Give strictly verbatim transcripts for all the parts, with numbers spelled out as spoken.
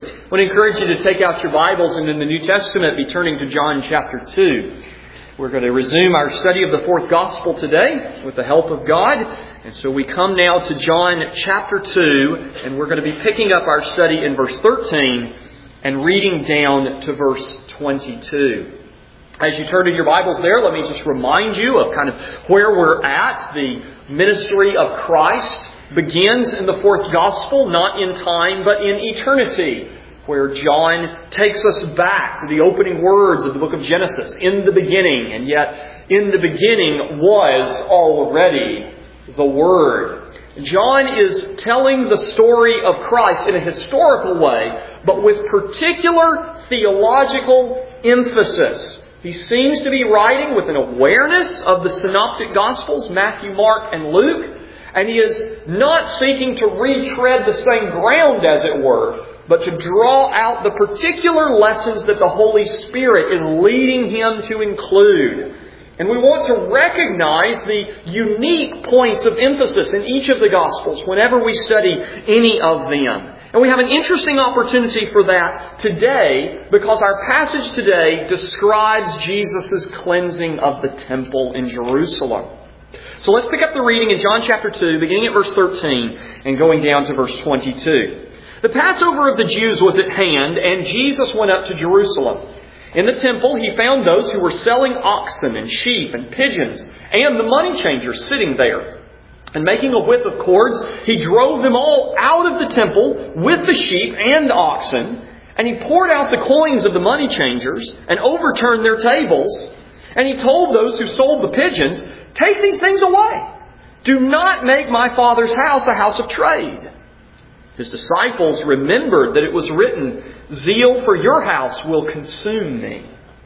I want to encourage you to take out your Bibles and in the New Testament be turning to John chapter two. We're going to resume our study of the fourth Gospel today with the help of God. And so we come now to John chapter two, and we're going to be picking up our study in verse thirteen and reading down to verse twenty-two. As you turn to your Bibles there, let me just remind you of kind of where we're at. The ministry of Christ begins in the fourth Gospel, not in time, but in eternity, where John takes us back to the opening words of the book of Genesis, in the beginning, and yet in the beginning was already the Word. John is telling the story of Christ in a historical way, but with particular theological emphasis. He seems to be writing with an awareness of the synoptic Gospels, Matthew, Mark, and Luke, and he is not seeking to retread the same ground, as it were, but to draw out the particular lessons that the Holy Spirit is leading him to include. And we want to recognize the unique points of emphasis in each of the Gospels whenever we study any of them. And we have an interesting opportunity for that today, because our passage today describes Jesus' cleansing of the temple in Jerusalem. So let's pick up the reading in John chapter two, beginning at verse thirteen and going down to verse twenty-two. The Passover of the Jews was at hand, and Jesus went up to Jerusalem. In the temple he found those who were selling oxen and sheep and pigeons, and the money changers sitting there. And making a whip of cords, he drove them all out of the temple with the sheep and the oxen, and he poured out the coins of the money changers and overturned their tables. And he told those who sold the pigeons, "Take these things away. Do not make my Father's house a house of trade." His disciples remembered that it was written, "Zeal for your house will consume me."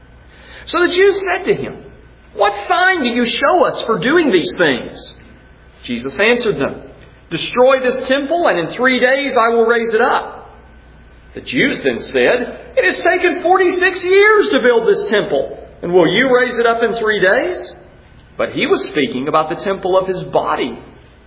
So the Jews said to him, "What sign do you show us for doing these things?" Jesus answered them, "Destroy this temple, and in three days I will raise it up." The Jews then said, "It has taken forty-six years to build this temple, and will you raise it up in three days?" But he was speaking about the temple of his body.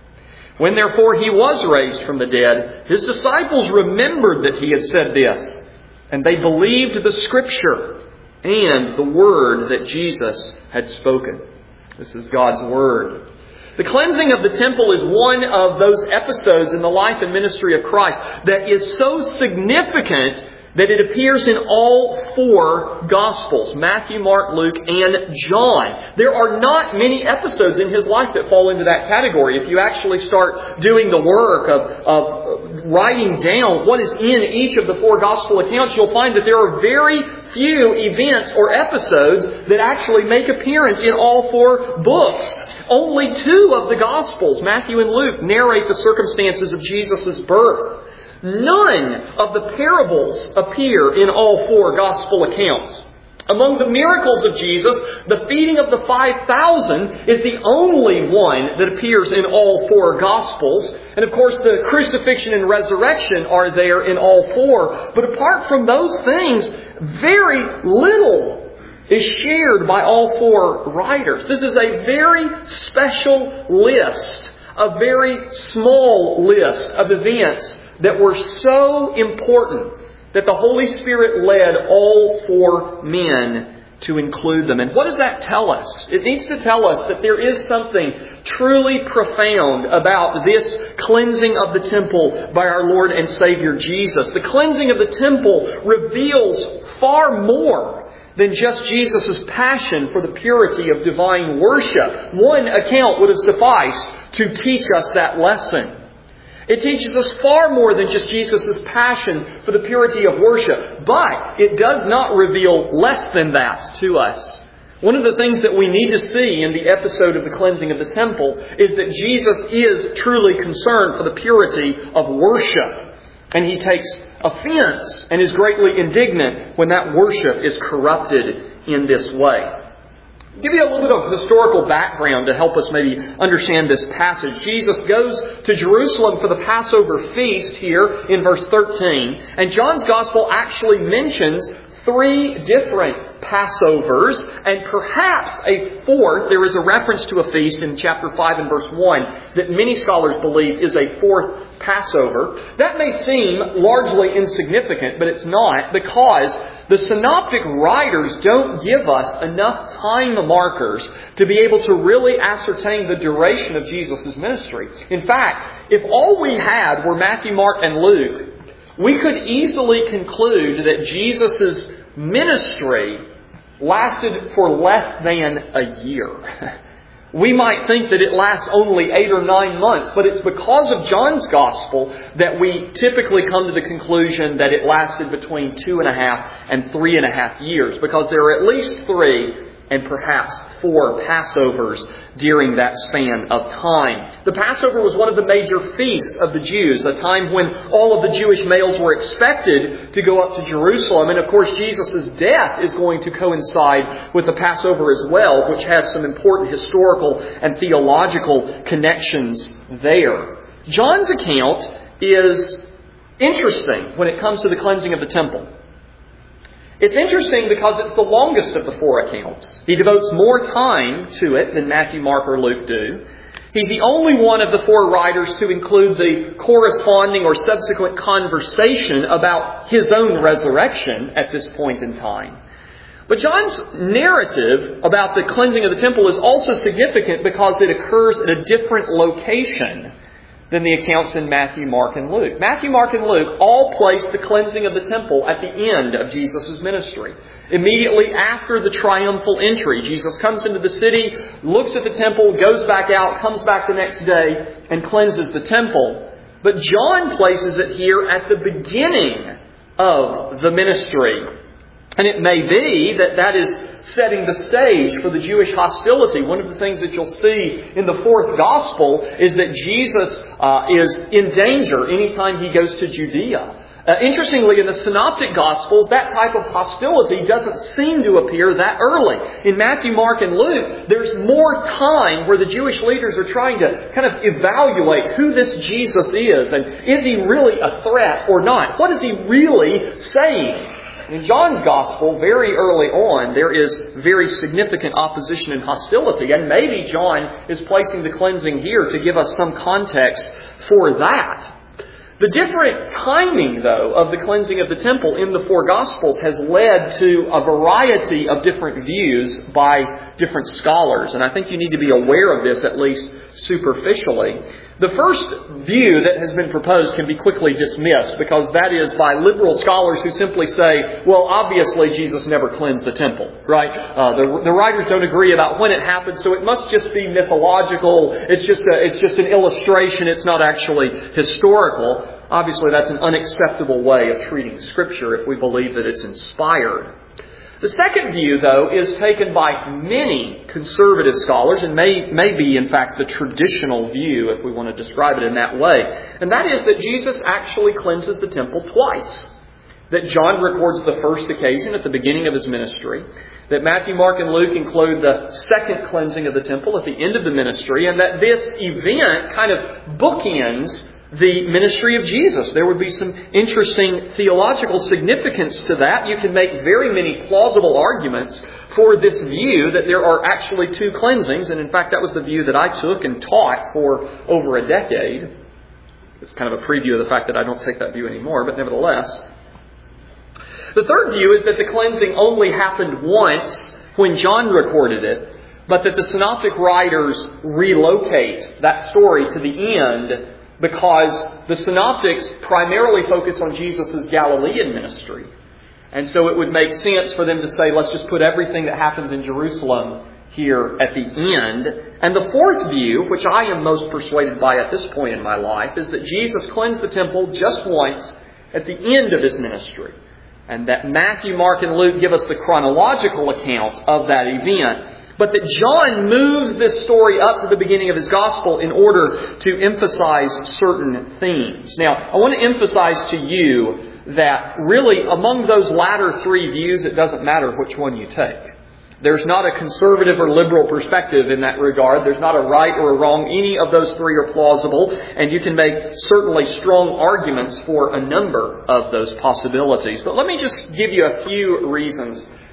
When therefore he was raised from the dead, his disciples remembered that he had said this, and they believed the Scripture and the word that Jesus had spoken. This is God's word. The cleansing of the temple is one of those episodes in the life and ministry of Christ that is so significant that it appears in all four Gospels, Matthew, Mark, Luke, and John. There are not many episodes in his life that fall into that category. If you actually start doing the work of, of writing down what is in each of the four Gospel accounts, you'll find that there are very few events or episodes that actually make appearance in all four books. Only two of the Gospels, Matthew and Luke, narrate the circumstances of Jesus' birth. None of the parables appear in all four Gospel accounts. Among the miracles of Jesus, the feeding of the five thousand is the only one that appears in all four Gospels. And of course, the crucifixion and resurrection are there in all four. But apart from those things, very little is shared by all four writers. This is a very special list, a very small list of events that were so important that the Holy Spirit led all four men to include them. And what does that tell us? It needs to tell us that there is something truly profound about this cleansing of the temple by our Lord and Savior Jesus. The cleansing of the temple reveals far more than just Jesus' passion for the purity of divine worship. One account would have sufficed to teach us that lesson. It teaches us far more than just Jesus' passion for the purity of worship. But it does not reveal less than that to us. One of the things that we need to see in the episode of the cleansing of the temple is that Jesus is truly concerned for the purity of worship. And He takes offense and is greatly indignant when that worship is corrupted in this way. I'll give you a little bit of historical background to help us maybe understand this passage. Jesus goes to Jerusalem for the Passover feast here in verse thirteen. And John's Gospel actually mentions three different Passovers, and perhaps a fourth. There is a reference to a feast in chapter five and verse one that many scholars believe is a fourth Passover. That may seem largely insignificant, but it's not, because the synoptic writers don't give us enough time markers to be able to really ascertain the duration of Jesus' ministry. In fact, if all we had were Matthew, Mark, and Luke, we could easily conclude that Jesus' ministry lasted for less than a year. We might think that it lasts only eight or nine months, but it's because of John's Gospel that we typically come to the conclusion that it lasted between two and a half and three and a half years, because there are at least three and perhaps four Passovers during that span of time. The Passover was one of the major feasts of the Jews, a time when all of the Jewish males were expected to go up to Jerusalem. And of course, Jesus' death is going to coincide with the Passover as well, which has some important historical and theological connections there. John's account is interesting when it comes to the cleansing of the temple. It's interesting because it's the longest of the four accounts. He devotes more time to it than Matthew, Mark, or Luke do. He's the only one of the four writers to include the corresponding or subsequent conversation about his own resurrection at this point in time. But John's narrative about the cleansing of the temple is also significant because it occurs at a different location than the accounts in Matthew, Mark, and Luke. Matthew, Mark, and Luke all place the cleansing of the temple at the end of Jesus' ministry. Immediately after the triumphal entry, Jesus comes into the city, looks at the temple, goes back out, comes back the next day, and cleanses the temple. But John places it here at the beginning of the ministry. And it may be that that is setting the stage for the Jewish hostility. One of the things that you'll see in the fourth gospel is that Jesus uh, is in danger anytime he goes to Judea. Uh, interestingly, in the synoptic gospels, that type of hostility doesn't seem to appear that early. In Matthew, Mark, and Luke, there's more time where the Jewish leaders are trying to kind of evaluate who this Jesus is, and is he really a threat or not? What is he really saying? In John's Gospel, very early on, there is very significant opposition and hostility. And maybe John is placing the cleansing here to give us some context for that. The different timing, though, of the cleansing of the temple in the four Gospels has led to a variety of different views by different scholars. And I think you need to be aware of this, at least superficially. The first view that has been proposed can be quickly dismissed, because that is by liberal scholars who simply say, well, obviously Jesus never cleansed the temple, right? Uh, the, the writers don't agree about when it happened, so it must just be mythological. It's just a, it's just an illustration. It's not actually historical. Obviously, that's an unacceptable way of treating Scripture if we believe that it's inspired. The second view, though, is taken by many conservative scholars, and may, may be, in fact, the traditional view, if we want to describe it in that way. And that is that Jesus actually cleanses the temple twice. That John records the first occasion at the beginning of his ministry. That Matthew, Mark, and Luke include the second cleansing of the temple at the end of the ministry. And that this event kind of bookends the ministry of Jesus. There would be some interesting theological significance to that. You can make very many plausible arguments for this view that there are actually two cleansings. And in fact, that was the view that I took and taught for over a decade. It's kind of a preview of the fact that I don't take that view anymore, but nevertheless. The third view is that the cleansing only happened once when John recorded it, but that the synoptic writers relocate that story to the end because the synoptics primarily focus on Jesus' Galilean ministry. And so it would make sense for them to say, let's just put everything that happens in Jerusalem here at the end. And the fourth view, which I am most persuaded by at this point in my life, is that Jesus cleansed the temple just once at the end of his ministry. And that Matthew, Mark, and Luke give us the chronological account of that event. But that John moves this story up to the beginning of his gospel in order to emphasize certain themes. Now, I want to emphasize to you that really among those latter three views, it doesn't matter which one you take. There's not a conservative or liberal perspective in that regard. There's not a right or a wrong. Any of those three are plausible, and you can make certainly strong arguments for a number of those possibilities. But let me just give you a few reasons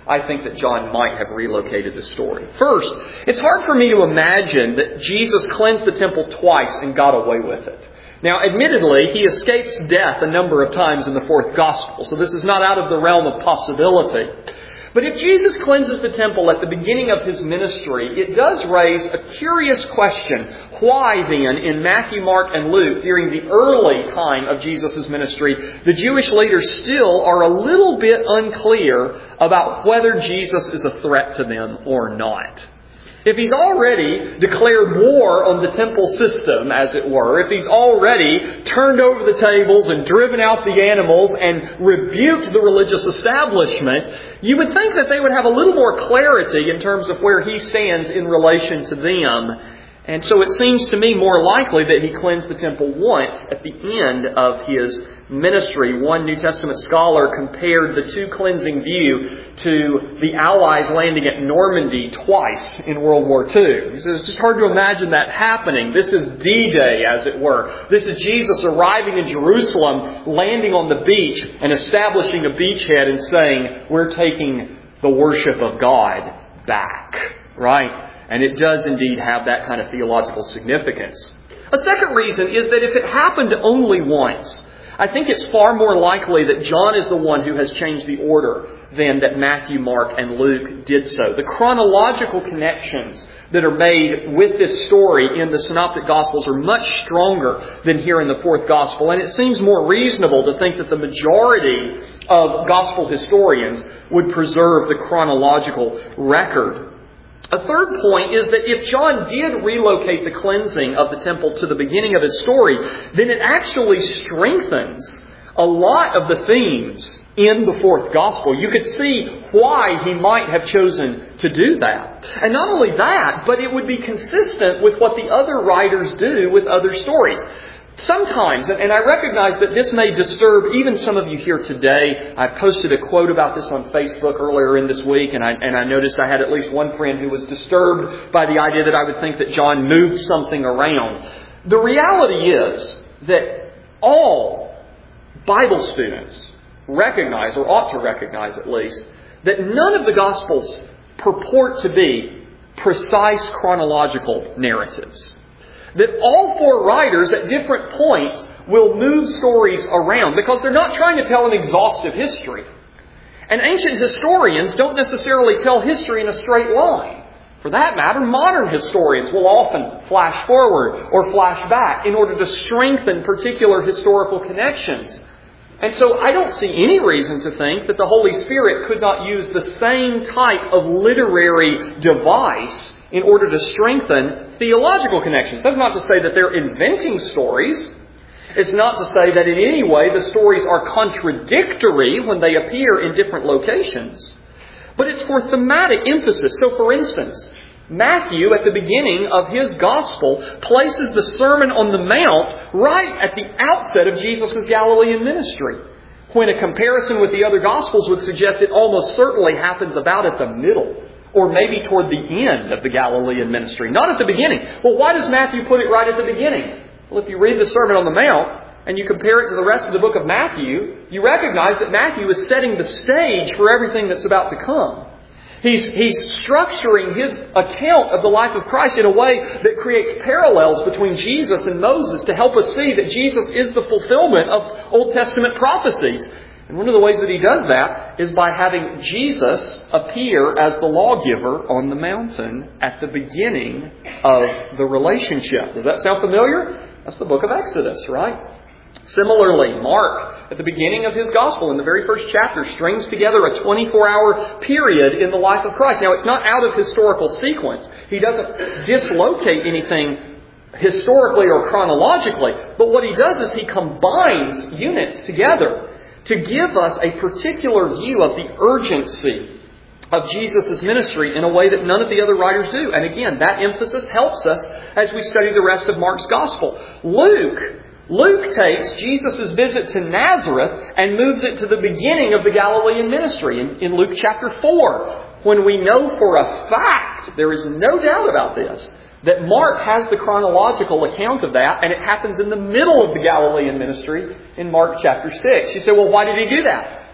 I think that John might have relocated the story. First, it's hard for me to imagine that Jesus cleansed the temple twice and got away with it. Now, admittedly, he escapes death a number of times in the fourth gospel, so this is not out of the realm of possibility. But if Jesus cleanses the temple at the beginning of his ministry, it does raise a curious question. Why then, in Matthew, Mark, and Luke, during the early time of Jesus' ministry, the Jewish leaders still are a little bit unclear about whether Jesus is a threat to them or not? If he's already declared war on the temple system, as it were, if he's already turned over the tables and driven out the animals and rebuked the religious establishment, you would think that they would have a little more clarity in terms of where he stands in relation to them. And so it seems to me more likely that he cleansed the temple once at the end of his ministry. One New Testament scholar compared the two cleansing view to the Allies landing at Normandy twice in World War Two. He says it's just hard to imagine that happening. This is D-Day, as it were. This is Jesus arriving in Jerusalem, landing on the beach and establishing a beachhead and saying, we're taking the worship of God back. Right? And it does indeed have that kind of theological significance. A second reason is that if it happened only once, I think it's far more likely that John is the one who has changed the order than that Matthew, Mark, and Luke did so. The chronological connections that are made with this story in the Synoptic Gospels are much stronger than here in the fourth Gospel. And it seems more reasonable to think that the majority of Gospel historians would preserve the chronological record. A third point is that if John did relocate the cleansing of the temple to the beginning of his story, then it actually strengthens a lot of the themes in the fourth gospel. You could see why he might have chosen to do that. And not only that, but it would be consistent with what the other writers do with other stories. Sometimes, and I recognize that this may disturb even some of you here today. I posted a quote about this on Facebook earlier in this week, and I, and I noticed I had at least one friend who was disturbed by the idea that I would think that John moved something around. The reality is that all Bible students recognize, or ought to recognize at least, that none of the Gospels purport to be precise chronological narratives. That all four writers at different points will move stories around because they're not trying to tell an exhaustive history. And ancient historians don't necessarily tell history in a straight line. For that matter, modern historians will often flash forward or flash back in order to strengthen particular historical connections. And so I don't see any reason to think that the Holy Spirit could not use the same type of literary device in order to strengthen theological connections. That's not to say that they're inventing stories. It's not to say that in any way the stories are contradictory when they appear in different locations. But it's for thematic emphasis. So for instance, Matthew, at the beginning of his Gospel, places the Sermon on the Mount right at the outset of Jesus' Galilean ministry, when a comparison with the other Gospels would suggest it almost certainly happens about at the middle, or maybe toward the end of the Galilean ministry, not at the beginning. Well, why does Matthew put it right at the beginning? Well, if you read the Sermon on the Mount and you compare it to the rest of the book of Matthew, you recognize that Matthew is setting the stage for everything that's about to come. He's, he's structuring his account of the life of Christ in a way that creates parallels between Jesus and Moses to help us see that Jesus is the fulfillment of Old Testament prophecies. And one of the ways that he does that is by having Jesus appear as the lawgiver on the mountain at the beginning of the relationship. Does that sound familiar? That's the book of Exodus, right? Similarly, Mark, at the beginning of his Gospel, in the very first chapter, strings together a twenty-four hour period in the life of Christ. Now, it's not out of historical sequence. He doesn't dislocate anything historically or chronologically. But what he does is he combines units together to give us a particular view of the urgency of Jesus' ministry in a way that none of the other writers do. And again, that emphasis helps us as we study the rest of Mark's Gospel. Luke Luke takes Jesus' visit to Nazareth and moves it to the beginning of the Galilean ministry in, in Luke chapter four, when we know for a fact, there is no doubt about this, that Mark has the chronological account of that, and it happens in the middle of the Galilean ministry in Mark chapter six. You say, well, why did he do that?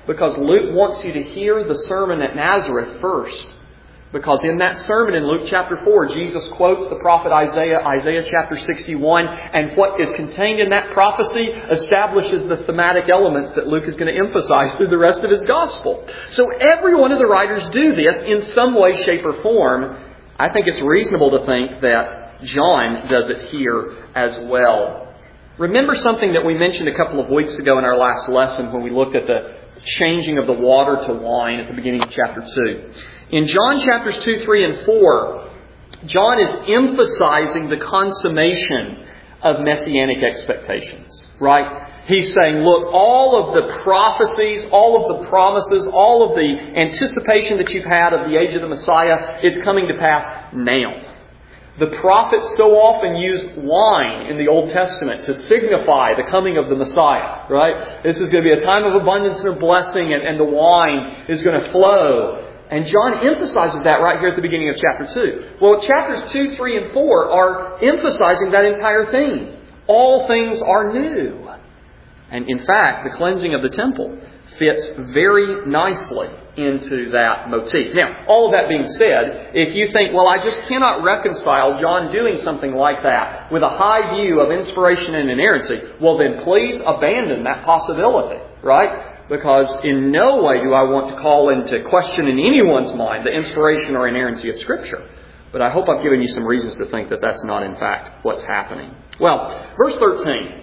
Because Luke wants you to hear the sermon at Nazareth first. Because in that sermon in Luke chapter four, Jesus quotes the prophet Isaiah, Isaiah chapter sixty-one, and what is contained in that prophecy establishes the thematic elements that Luke is going to emphasize through the rest of his gospel. So every one of the writers do this in some way, shape, or form. I think it's reasonable to think that John does it here as well. Remember something that we mentioned a couple of weeks ago in our last lesson when we looked at the changing of the water to wine at the beginning of chapter two. In John chapters two, three, and four, John is emphasizing the consummation of messianic expectations, right? He's saying, look, all of the prophecies, all of the promises, all of the anticipation that you've had of the age of the Messiah, it's coming to pass now. The prophets so often use wine in the Old Testament to signify the coming of the Messiah, right? This is going to be a time of abundance and of blessing, and, and the wine is going to flow. And John emphasizes that right here at the beginning of chapter two. Well, chapters two, three, and four are emphasizing that entire theme. All things are new. And in fact, the cleansing of the temple fits very nicely into that motif. Now, all of that being said, if you think, well, I just cannot reconcile John doing something like that with a high view of inspiration and inerrancy, well then please abandon that possibility, right? Because in no way do I want to call into question in anyone's mind the inspiration or inerrancy of Scripture. But I hope I've given you some reasons to think that that's not in fact what's happening. Well, verse thirteen.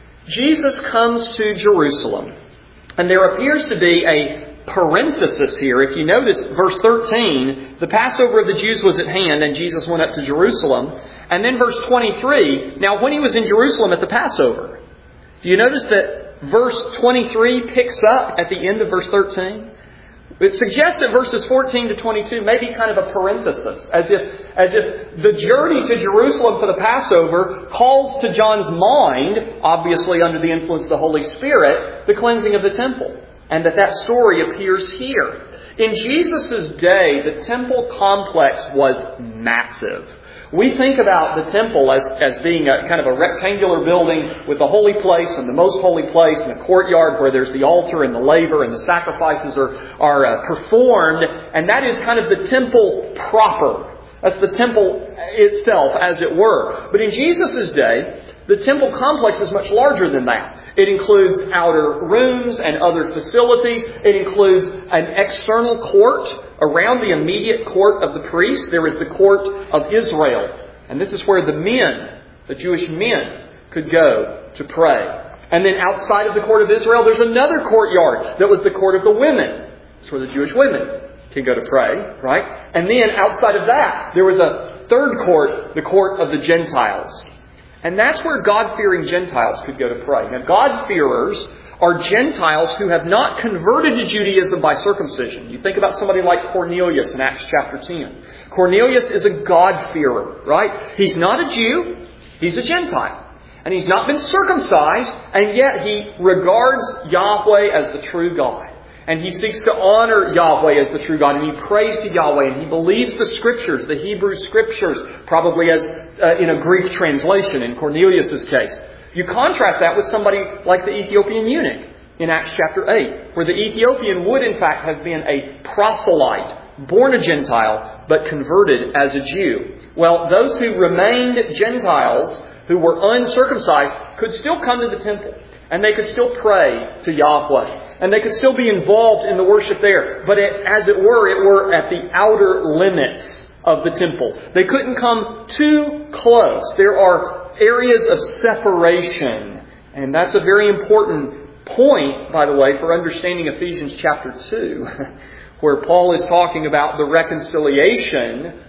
Jesus comes to Jerusalem. And there appears to be a parenthesis here. If you notice verse thirteen, the Passover of the Jews was at hand and Jesus went up to Jerusalem. And then verse twenty-three, now when he was in Jerusalem at the Passover, do you notice that verse twenty-three picks up at the end of verse thirteen? It suggests that verses fourteen to twenty-two may be kind of a parenthesis, as if, as if the journey to Jerusalem for the Passover calls to John's mind, obviously under the influence of the Holy Spirit, the cleansing of the temple. And that that story appears here. In Jesus' day, the temple complex was massive. We think about the temple as, as being a kind of a rectangular building with the holy place and the most holy place and a courtyard where there's the altar and the laver and the sacrifices are, are uh, performed. And that is kind of the temple proper. That's the temple itself, as it were. But in Jesus' day, the temple complex is much larger than that. It includes outer rooms and other facilities. It includes an external court around the immediate court of the priests. There is the court of Israel. And this is where the men, the Jewish men, could go to pray. And then outside of the court of Israel, there's another courtyard that was the court of the women. It's where the Jewish women can go to pray, right? And then outside of that, there was a third court, the court of the Gentiles. And that's where God-fearing Gentiles could go to pray. Now, God-fearers are Gentiles who have not converted to Judaism by circumcision. You think about somebody like Cornelius in Acts chapter ten. Cornelius is a God-fearer, right? He's not a Jew. He's a Gentile. And he's not been circumcised, and yet he regards Yahweh as the true God. And he seeks to honor Yahweh as the true God. And he prays to Yahweh. And he believes the Scriptures, the Hebrew Scriptures, probably as uh, in a Greek translation in Cornelius' case. You contrast that with somebody like the Ethiopian eunuch in Acts chapter eight, where the Ethiopian would in fact have been a proselyte, born a Gentile, but converted as a Jew. Well, those who remained Gentiles, who were uncircumcised, could still come to the temple. And they could still pray to Yahweh. And they could still be involved in the worship there. But it, as it were, it were at the outer limits of the temple. They couldn't come too close. There are areas of separation. And that's a very important point, by the way, for understanding Ephesians chapter two, where Paul is talking about the reconciliation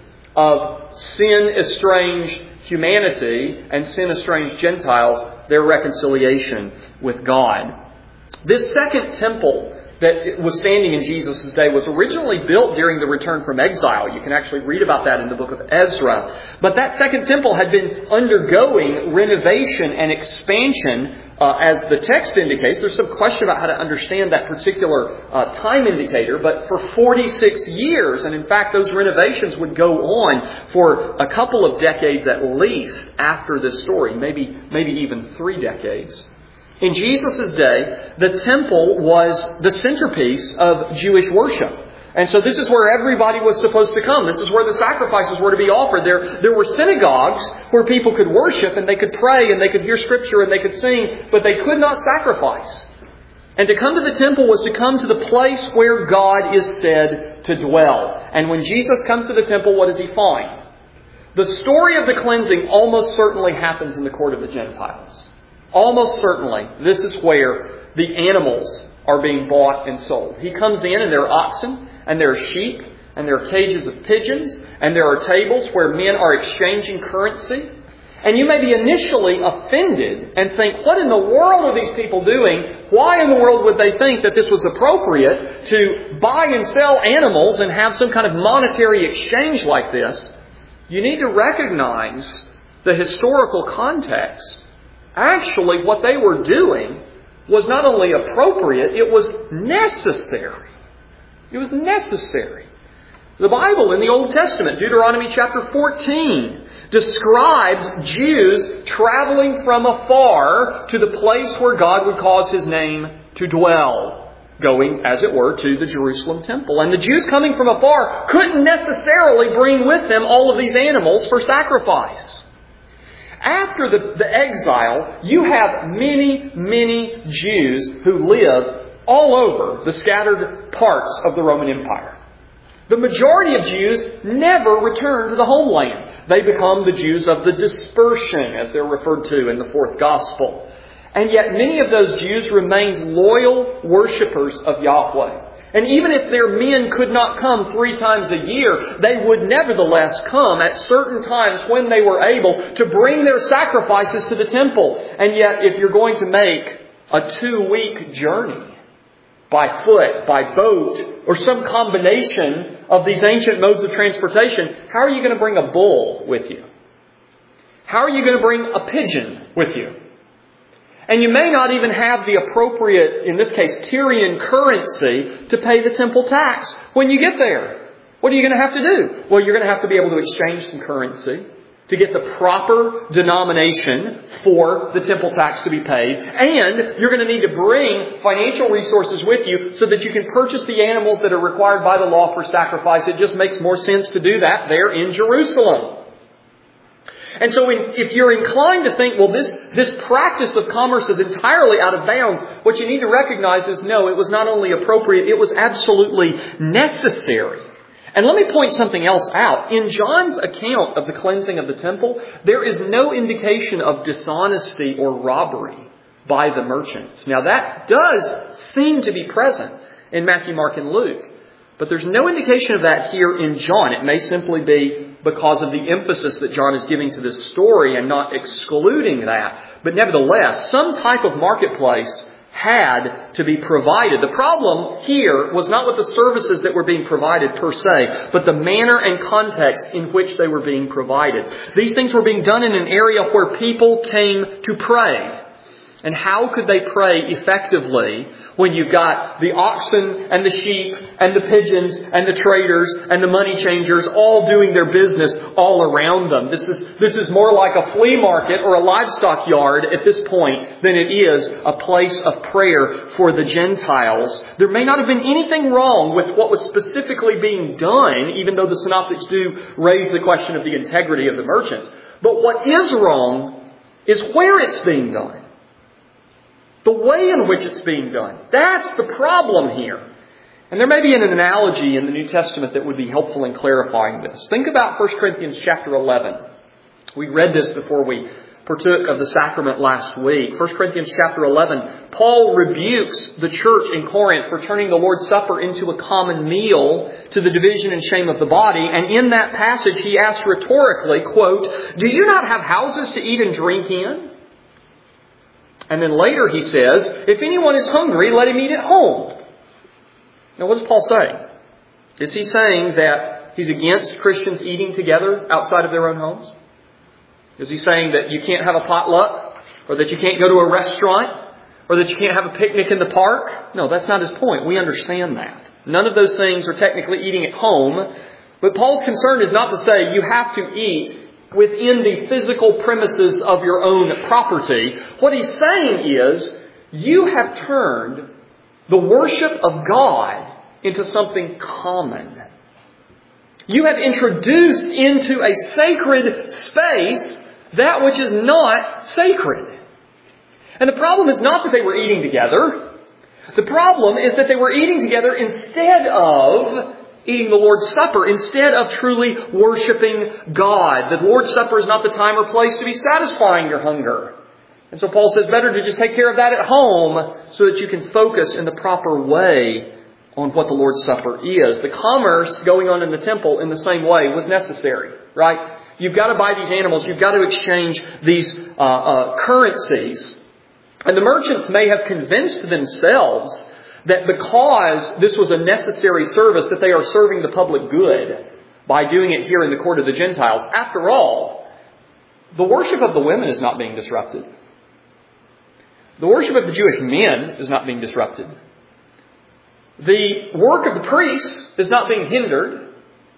of sin-estranged humanity and sin-estranged Gentiles, their reconciliation with God. This second temple that was standing in Jesus' day was originally built during the return from exile. You can actually read about that in the book of Ezra. But that second temple had been undergoing renovation and expansion, uh, as the text indicates. There's some question about how to understand that particular uh, time indicator. But for forty-six years, and in fact those renovations would go on for a couple of decades at least after this story, maybe, maybe even three decades. In Jesus' day, the temple was the centerpiece of Jewish worship. And so this is where everybody was supposed to come. This is where the sacrifices were to be offered. There, there were synagogues where people could worship and they could pray and they could hear Scripture and they could sing, but they could not sacrifice. And to come to the temple was to come to the place where God is said to dwell. And when Jesus comes to the temple, what does He find? The story of the cleansing almost certainly happens in the court of the Gentiles. Almost certainly, this is where the animals are being bought and sold. He comes in and there are oxen and there are sheep and there are cages of pigeons and there are tables where men are exchanging currency. And you may be initially offended and think, what in the world are these people doing? Why in the world would they think that this was appropriate to buy and sell animals and have some kind of monetary exchange like this? You need to recognize the historical context. Actually, what they were doing was not only appropriate, it was necessary. It was necessary. The Bible in the Old Testament, Deuteronomy chapter fourteen, describes Jews traveling from afar to the place where God would cause His name to dwell, going, as it were, to the Jerusalem temple. And the Jews coming from afar couldn't necessarily bring with them all of these animals for sacrifice. After the, the exile, you have many, many Jews who live all over the scattered parts of the Roman Empire. The majority of Jews never return to the homeland. They become the Jews of the dispersion, as they're referred to in the fourth gospel. And yet many of those Jews remained loyal worshippers of Yahweh. And even if their men could not come three times a year, they would nevertheless come at certain times when they were able to bring their sacrifices to the temple. And yet if you're going to make a two-week journey by foot, by boat, or some combination of these ancient modes of transportation, how are you going to bring a bull with you? How are you going to bring a pigeon with you? And you may not even have the appropriate, in this case, Tyrian currency to pay the temple tax when you get there. What are you going to have to do? Well, you're going to have to be able to exchange some currency to get the proper denomination for the temple tax to be paid. And you're going to need to bring financial resources with you so that you can purchase the animals that are required by the law for sacrifice. It just makes more sense to do that there in Jerusalem. And so if you're inclined to think, well, this, this practice of commerce is entirely out of bounds, what you need to recognize is, no, it was not only appropriate, it was absolutely necessary. And let me point something else out. In John's account of the cleansing of the temple, there is no indication of dishonesty or robbery by the merchants. Now, that does seem to be present in Matthew, Mark, and Luke. But there's no indication of that here in John. It may simply be because of the emphasis that John is giving to this story and not excluding that. But nevertheless, some type of marketplace had to be provided. The problem here was not with the services that were being provided per se, but the manner and context in which they were being provided. These things were being done in an area where people came to pray. And how could they pray effectively when you've got the oxen and the sheep and the pigeons and the traders and the money changers all doing their business all around them? This is, this is more like a flea market or a livestock yard at this point than it is a place of prayer for the Gentiles. There may not have been anything wrong with what was specifically being done, even though the synoptics do raise the question of the integrity of the merchants. But what is wrong is where it's being done. The way in which it's being done. That's the problem here. And there may be an analogy in the New Testament that would be helpful in clarifying this. Think about First Corinthians chapter eleven. We read this before we partook of the sacrament last week. First Corinthians chapter eleven, Paul rebukes the church in Corinth for turning the Lord's Supper into a common meal to the division and shame of the body. And in that passage he asks rhetorically, quote, "Do you not have houses to eat and drink in?" And then later he says, "If anyone is hungry, let him eat at home." Now what is Paul saying? Is he saying that he's against Christians eating together outside of their own homes? Is he saying that you can't have a potluck? Or that you can't go to a restaurant? Or that you can't have a picnic in the park? No, that's not his point. We understand that. None of those things are technically eating at home. But Paul's concern is not to say you have to eat within the physical premises of your own property. What he's saying is You have turned the worship of God into something common. You have introduced into a sacred space that which is not sacred. And the problem is not that they were eating together. The problem is that they were eating together instead of eating the Lord's Supper, instead of truly worshiping God. The Lord's Supper is not the time or place to be satisfying your hunger. And so Paul says better to just take care of that at home so that you can focus in the proper way on what the Lord's Supper is. The commerce going on in the temple in the same way was necessary, right? You've got to buy these animals. You've got to exchange these uh, uh, currencies. And the merchants may have convinced themselves that because this was a necessary service, that they are serving the public good by doing it here in the court of the Gentiles. After all, the worship of the women is not being disrupted. The worship of the Jewish men is not being disrupted. The work of the priests is not being hindered.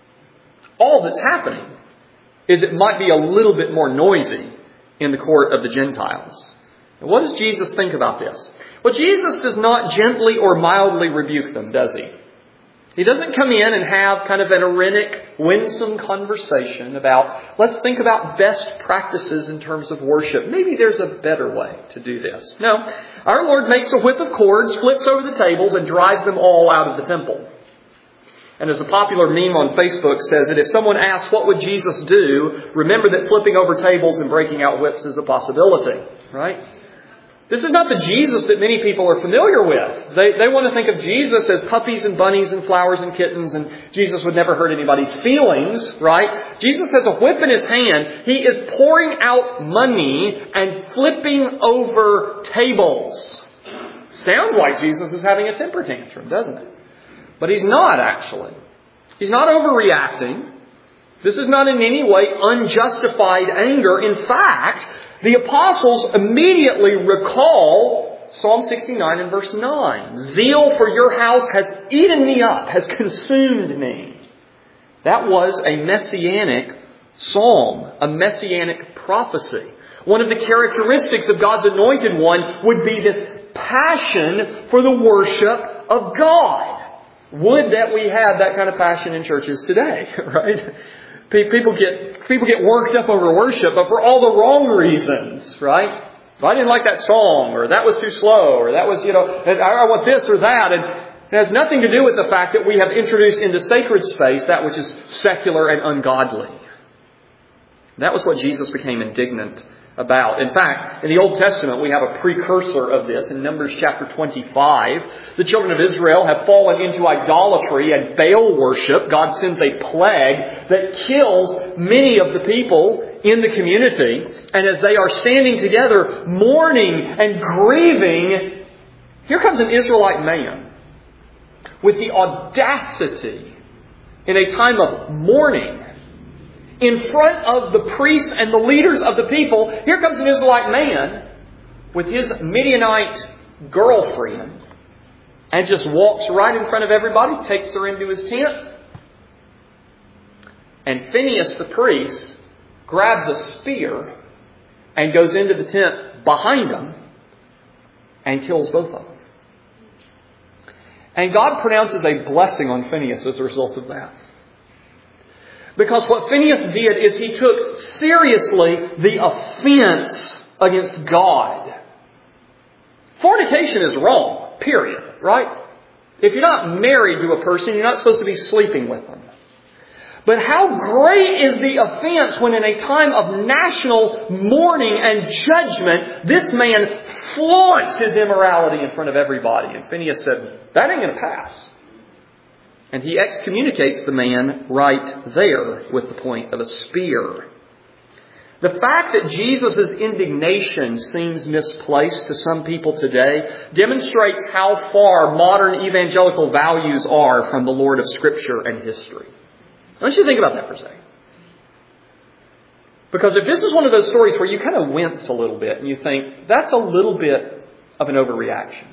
All that's happening is it might be a little bit more noisy in the court of the Gentiles. And what does Jesus think about this? Well, Jesus does not gently or mildly rebuke them, does he? He doesn't come in and have kind of an ironic, winsome conversation about, let's think about best practices in terms of worship. Maybe there's a better way to do this. No, our Lord makes a whip of cords, flips over the tables, and drives them all out of the temple. And as a popular meme on Facebook says that if someone asks, what would Jesus do? Remember that flipping over tables and breaking out whips is a possibility, right? This is not the Jesus that many people are familiar with. They, they want to think of Jesus as puppies and bunnies and flowers and kittens, and Jesus would never hurt anybody's feelings, right? Jesus has a whip in his hand. He is pouring out money and flipping over tables. Sounds like Jesus is having a temper tantrum, doesn't it? But he's not, actually. He's not overreacting. This is not in any way unjustified anger. In fact, the apostles immediately recall Psalm sixty-nine and verse nine. Zeal for your house has eaten me up, has consumed me. That was a messianic psalm, a messianic prophecy. One of the characteristics of God's anointed one would be this passion for the worship of God. Would that we had that kind of passion in churches today, right? People get people get worked up over worship, but for all the wrong reasons, right? I didn't like that song, or that was too slow, or that was, you know, I want this or that. And it has nothing to do with the fact that we have introduced into sacred space that which is secular and ungodly. That was what Jesus became indignant about. In fact, in the Old Testament, we have a precursor of this in Numbers chapter twenty-five. The children of Israel have fallen into idolatry and Baal worship. God sends a plague that kills many of the people in the community. And as they are standing together, mourning and grieving, here comes an Israelite man with the audacity in a time of mourning, in front of the priests and the leaders of the people. Here comes an Israelite man with his Midianite girlfriend and just walks right in front of everybody, takes her into his tent. And Phinehas the priest grabs a spear and goes into the tent behind them and kills both of them. And God pronounces a blessing on Phinehas as a result of that. Because what Phinehas did is he took seriously the offense against God. Fornication is wrong, period, right? If you're not married to a person, you're not supposed to be sleeping with them. But how great is the offense when in a time of national mourning and judgment, this man flaunts his immorality in front of everybody. And Phinehas said, that ain't going to pass. And he excommunicates the man right there with the point of a spear. The fact that Jesus' indignation seems misplaced to some people today demonstrates how far modern evangelical values are from the Lord of Scripture and history. I want you to think about that for a second. Because if this is one of those stories where you kind of wince a little bit and you think, that's a little bit of an overreaction.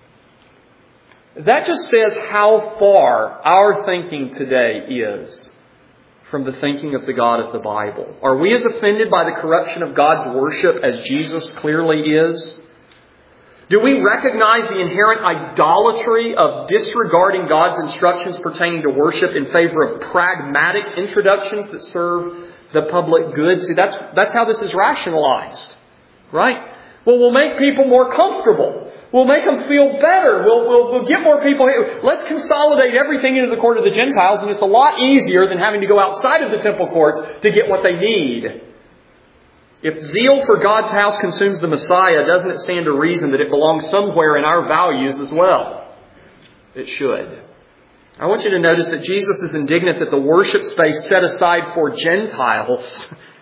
That just says how far our thinking today is from the thinking of the God of the Bible. Are we as offended by the corruption of God's worship as Jesus clearly is? Do we recognize the inherent idolatry of disregarding God's instructions pertaining to worship in favor of pragmatic introductions that serve the public good? See, that's, that's how this is rationalized, right? Well, we'll make people more comfortable. We'll make them feel better. We'll, we'll, we'll get more people here. Let's consolidate everything into the court of the Gentiles, and it's a lot easier than having to go outside of the temple courts to get what they need. If zeal for God's house consumes the Messiah, doesn't it stand to reason that it belongs somewhere in our values as well? It should. I want you to notice that Jesus is indignant that the worship space set aside for Gentiles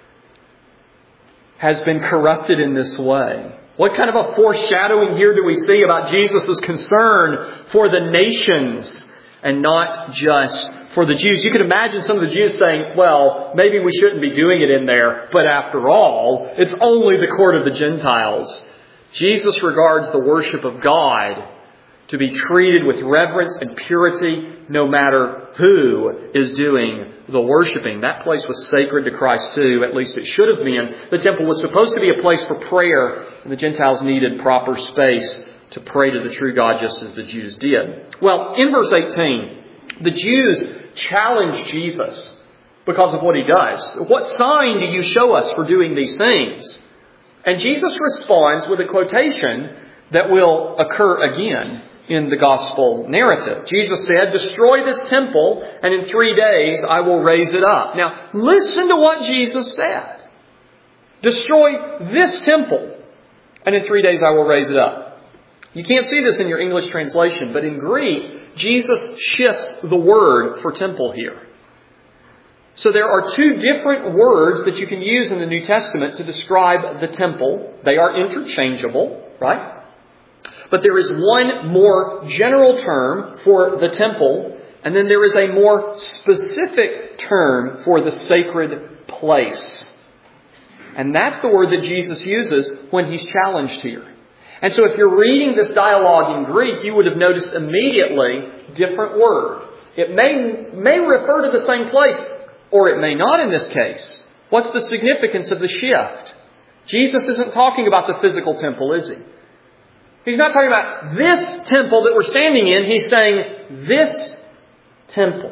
has been corrupted in this way. What kind of a foreshadowing here do we see about Jesus' concern for the nations and not just for the Jews? You can imagine some of the Jews saying, well, maybe we shouldn't be doing it in there, but after all, it's only the court of the Gentiles. Jesus regards the worship of God to be treated with reverence and purity no matter who is doing the worshiping. That place was sacred to Christ too, at least it should have been. The temple was supposed to be a place for prayer, and the Gentiles needed proper space to pray to the true God just as the Jews did. Well, in verse eighteen, the Jews challenge Jesus because of what he does. What sign do you show us for doing these things? And Jesus responds with a quotation that will occur again in the gospel narrative. Jesus said, "Destroy this temple, and in three days I will raise it up." Now, listen to what Jesus said. Destroy this temple, and in three days I will raise it up. You can't see this in your English translation, but in Greek, Jesus shifts the word for temple here. So there are two different words that you can use in the New Testament to describe the temple. They are interchangeable, right? But there is one more general term for the temple, and then there is a more specific term for the sacred place. And that's the word that Jesus uses when he's challenged here. And so if you're reading this dialogue in Greek, you would have noticed immediately different word. It may, may refer to the same place, or it may not in this case. What's the significance of the shift? Jesus isn't talking about the physical temple, is he? He's not talking about this temple that we're standing in. He's saying this temple.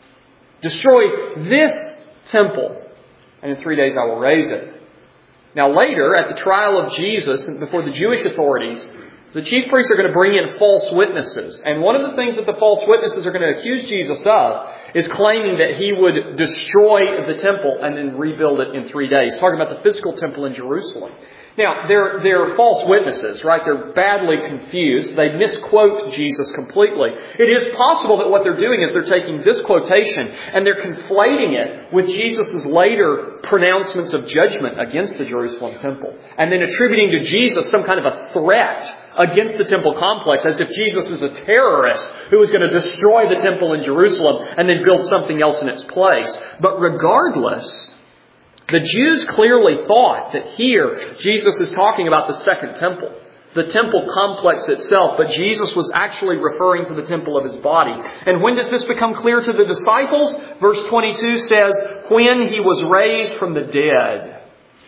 Destroy this temple, and in three days I will raise it. Now later, at the trial of Jesus before the Jewish authorities, the chief priests are going to bring in false witnesses. And one of the things that the false witnesses are going to accuse Jesus of is claiming that he would destroy the temple and then rebuild it in three days. Talking about the physical temple in Jerusalem. Now, they're, they're false witnesses, right? They're badly confused. They misquote Jesus completely. It is possible that what they're doing is they're taking this quotation and they're conflating it with Jesus' later pronouncements of judgment against the Jerusalem temple. And then attributing to Jesus some kind of a threat against the temple complex, as if Jesus is a terrorist who is going to destroy the temple in Jerusalem and then build something else in its place. But regardless, the Jews clearly thought that here Jesus is talking about the second temple, the temple complex itself, but Jesus was actually referring to the temple of his body. And when does this become clear to the disciples? Verse twenty-two says, when he was raised from the dead.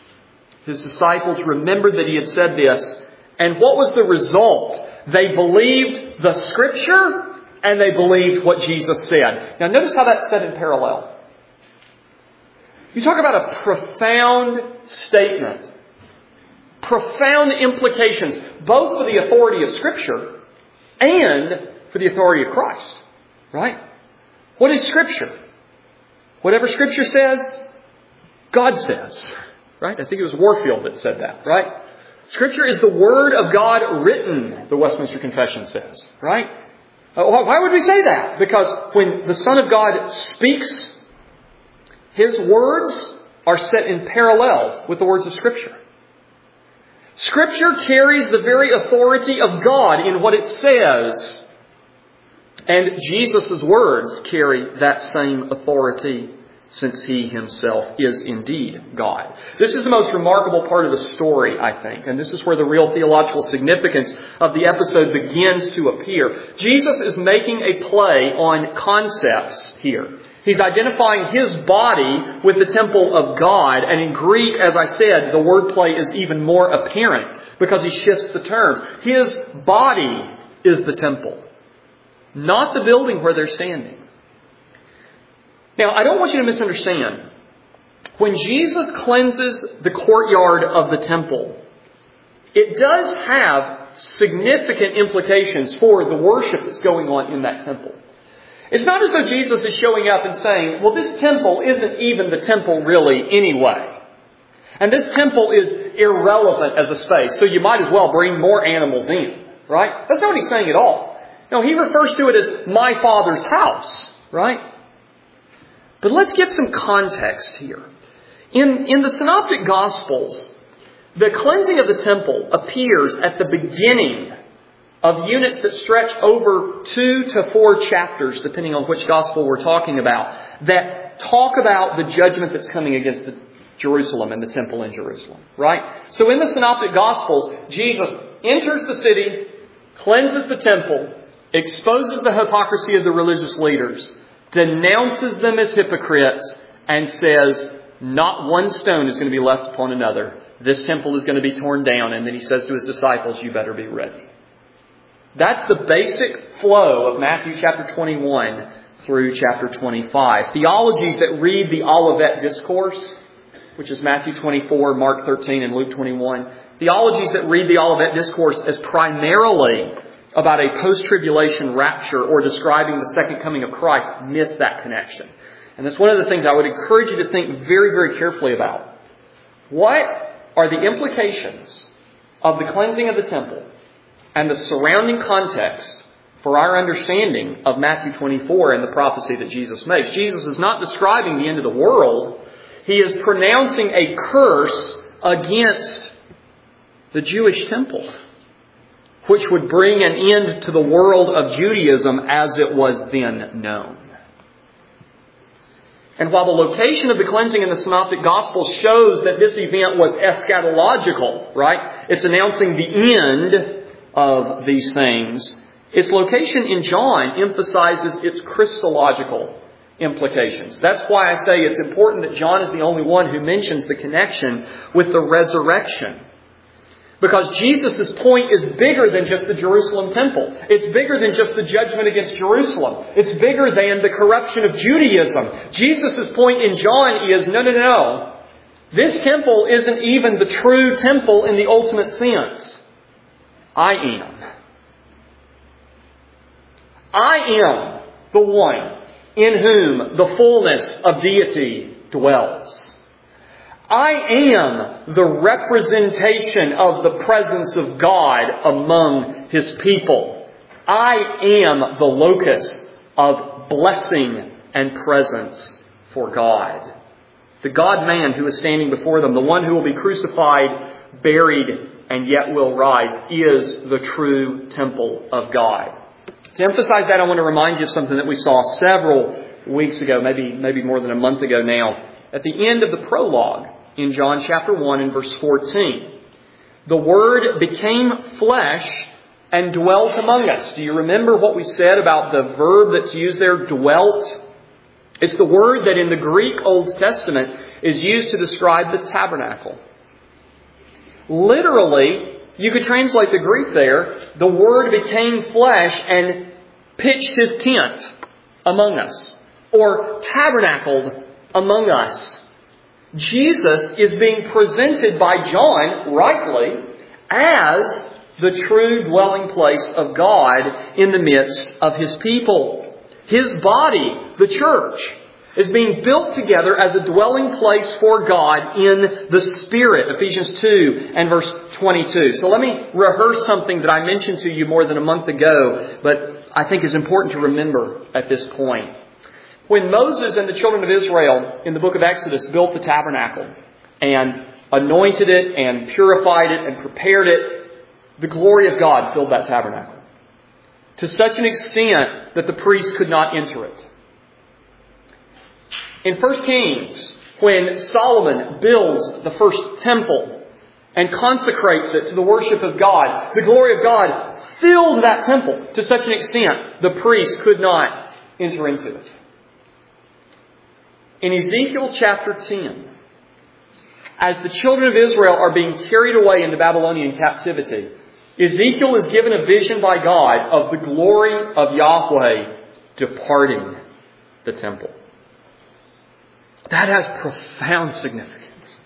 His disciples remembered that he had said this. And what was the result? They believed the Scripture and they believed what Jesus said. Now notice how that's said in parallel. You talk about a profound statement. Profound implications, both for the authority of Scripture and for the authority of Christ. Right? What is Scripture? Whatever Scripture says, God says. Right? I think it was Warfield that said that. Right? Scripture is the Word of God written, the Westminster Confession says. Right? Uh, why would we say that? Because when the Son of God speaks, His words are set in parallel with the words of Scripture. Scripture carries the very authority of God in what it says. And Jesus' words carry that same authority since He Himself is indeed God. This is the most remarkable part of the story, I think, and this is where the real theological significance of the episode begins to appear. Jesus is making a play on concepts here. He's identifying His body with the temple of God, and in Greek, as I said, the wordplay is even more apparent because he shifts the terms. His body is the temple, not the building where they're standing. Now, I don't want you to misunderstand. When Jesus cleanses the courtyard of the temple, it does have significant implications for the worship that's going on in that temple. It's not as though Jesus is showing up and saying, well, this temple isn't even the temple really anyway. And this temple is irrelevant as a space, so you might as well bring more animals in, right? That's not what he's saying at all. No, he refers to it as my Father's house, right? But let's get some context here. In, in the Synoptic Gospels, the cleansing of the temple appears at the beginning of units that stretch over two to four chapters, depending on which Gospel we're talking about, that talk about the judgment that's coming against the Jerusalem and the temple in Jerusalem, right? So in the Synoptic Gospels, Jesus enters the city, cleanses the temple, exposes the hypocrisy of the religious leaders, denounces them as hypocrites, and says, not one stone is going to be left upon another. This temple is going to be torn down. And then he says to his disciples, you better be ready. That's the basic flow of Matthew chapter twenty-one through chapter twenty-five. Theologies that read the Olivet Discourse, which is Matthew twenty-four, Mark thirteen, and Luke twenty-one. Theologies that read the Olivet Discourse as primarily about a post-tribulation rapture or describing the second coming of Christ miss that connection. And that's one of the things I would encourage you to think very, very carefully about. What are the implications of the cleansing of the temple and the surrounding context for our understanding of Matthew twenty-four and the prophecy that Jesus makes? Jesus is not describing the end of the world. He is pronouncing a curse against the Jewish temple, which would bring an end to the world of Judaism as it was then known. And while the location of the cleansing in the Synoptic Gospels shows that this event was eschatological, right? It's announcing the end of these things. Its location in John emphasizes its Christological implications. That's why I say it's important that John is the only one who mentions the connection with the resurrection. Because Jesus' point is bigger than just the Jerusalem temple. It's bigger than just the judgment against Jerusalem. It's bigger than the corruption of Judaism. Jesus' point in John is, no, no, no. This temple isn't even the true temple in the ultimate sense. I am. I am the one in whom the fullness of deity dwells. I am the representation of the presence of God among His people. I am the locus of blessing and presence for God. The God-man who is standing before them, the one who will be crucified, buried, and yet will rise, is the true temple of God. To emphasize that, I want to remind you of something that we saw several weeks ago, maybe, maybe more than a month ago now, at the end of the prologue in John chapter one and verse fourteen. The Word became flesh and dwelt among us. Do you remember what we said about the verb that's used there, dwelt? It's the word that in the Greek Old Testament is used to describe the tabernacle. Literally, you could translate the Greek there, the Word became flesh and pitched His tent among us, or tabernacled among us. Jesus is being presented by John, rightly, as the true dwelling place of God in the midst of His people. His body, the church, is being built together as a dwelling place for God in the Spirit. Ephesians two and verse twenty-two. So let me rehearse something that I mentioned to you more than a month ago, but I think is important to remember at this point. When Moses and the children of Israel in the book of Exodus built the tabernacle and anointed it and purified it and prepared it, the glory of God filled that tabernacle to such an extent that the priests could not enter it. In First Kings, when Solomon builds the first temple and consecrates it to the worship of God, the glory of God filled that temple to such an extent the priest could not enter into it. In Ezekiel chapter ten, as the children of Israel are being carried away into Babylonian captivity, Ezekiel is given a vision by God of the glory of Yahweh departing the temple. That has profound significance.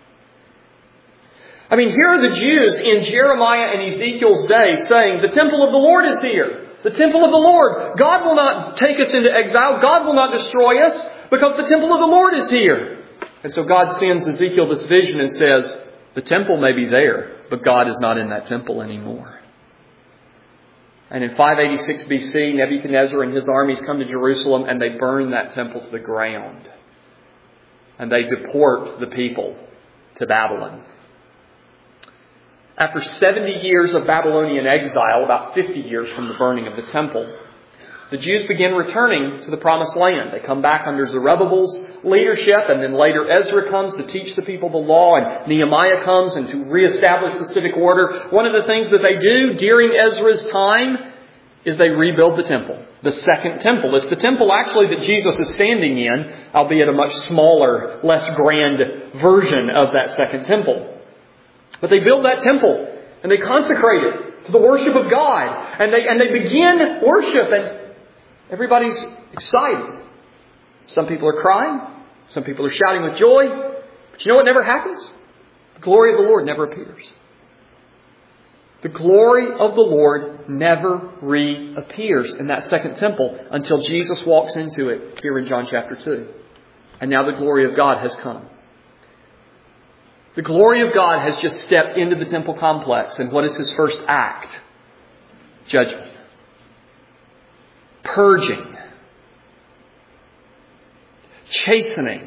I mean, here are the Jews in Jeremiah and Ezekiel's day saying, the temple of the Lord is here. The temple of the Lord. God will not take us into exile. God will not destroy us because the temple of the Lord is here. And so God sends Ezekiel this vision and says, the temple may be there, but God is not in that temple anymore. And in five eighty-six B C, Nebuchadnezzar and his armies come to Jerusalem and they burn that temple to the ground. And they deport the people to Babylon. After seventy years of Babylonian exile, about fifty years from the burning of the temple, the Jews begin returning to the Promised Land. They come back under Zerubbabel's leadership, and then later Ezra comes to teach the people the law, and Nehemiah comes and to reestablish the civic order. One of the things that they do during Ezra's time is they rebuild the temple, the second temple. It's the temple actually that Jesus is standing in, albeit a much smaller, less grand version of that second temple. But they build that temple and they consecrate it to the worship of God. And they, and they begin worship and everybody's excited. Some people are crying. Some people are shouting with joy. But you know what never happens? The glory of the Lord never appears. The glory of the Lord never reappears in that second temple until Jesus walks into it here in John chapter two. And now the glory of God has come. The glory of God has just stepped into the temple complex. And what is His first act? Judgment. Purging. Chastening.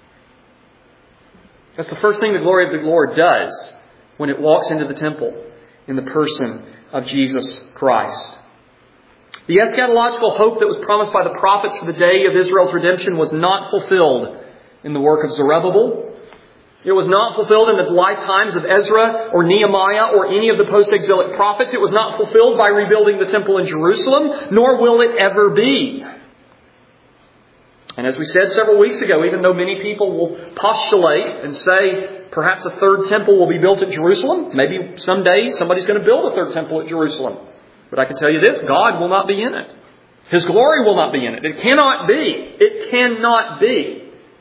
That's the first thing the glory of the Lord does when it walks into the temple in the person of Jesus Christ. The eschatological hope that was promised by the prophets for the day of Israel's redemption was not fulfilled in the work of Zerubbabel. It was not fulfilled in the lifetimes of Ezra or Nehemiah or any of the post-exilic prophets. It was not fulfilled by rebuilding the temple in Jerusalem, nor will it ever be. And as we said several weeks ago, even though many people will postulate and say perhaps a third temple will be built at Jerusalem, maybe someday somebody's going to build a third temple at Jerusalem. But I can tell you this, God will not be in it. His glory will not be in it. It cannot be. It cannot be.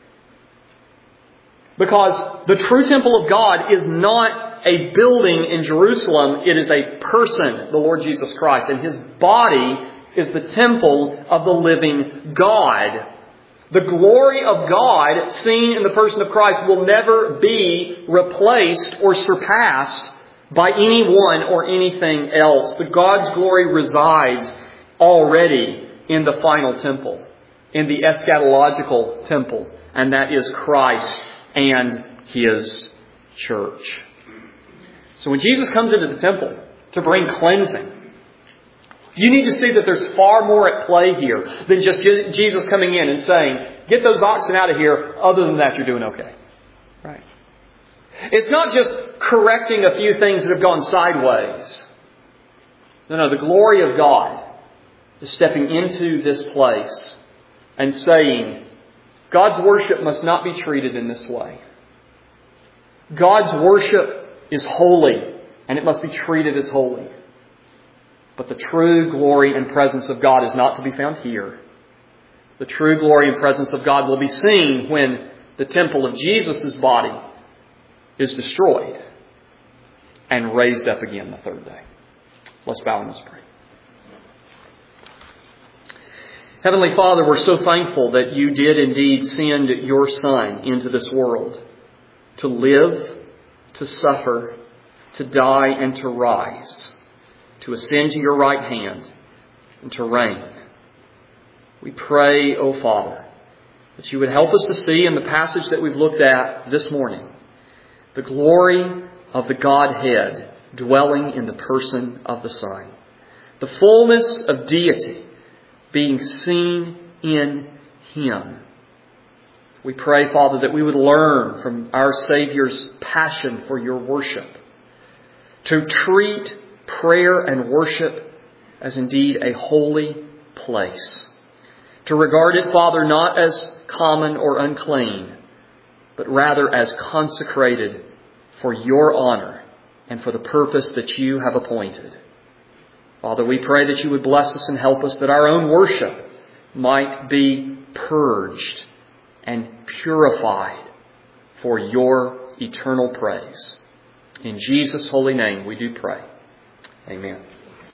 Because the true temple of God is not a building in Jerusalem. It is a person, the Lord Jesus Christ. And His body is the temple of the living God. The glory of God seen in the person of Christ will never be replaced or surpassed by anyone or anything else. The God's glory resides already in the final temple, in the eschatological temple, and that is Christ and His church. So when Jesus comes into the temple to bring cleansing, you need to see that there's far more at play here than just Jesus coming in and saying, get those oxen out of here. Other than that, you're doing okay. Right? It's not just correcting a few things that have gone sideways. No, no, the glory of God is stepping into this place and saying, God's worship must not be treated in this way. God's worship is holy, and it must be treated as holy. But the true glory and presence of God is not to be found here. The true glory and presence of God will be seen when the temple of Jesus' body is destroyed and raised up again the third day. Let's bow and let's pray. Heavenly Father, we're so thankful that You did indeed send Your Son into this world to live, to suffer, to die, and to rise, to ascend to Your right hand and to reign. We pray, O Father, that You would help us to see in the passage that we've looked at this morning the glory of the Godhead dwelling in the person of the Son. The fullness of deity being seen in Him. We pray, Father, that we would learn from our Savior's passion for your worship to treat prayer and worship as indeed a holy place. To regard it, Father, not as common or unclean, but rather as consecrated for your honor and for the purpose that you have appointed. Father, we pray that you would bless us and help us, that our own worship might be purged and purified for your eternal praise. In Jesus' holy name we do pray. Amen.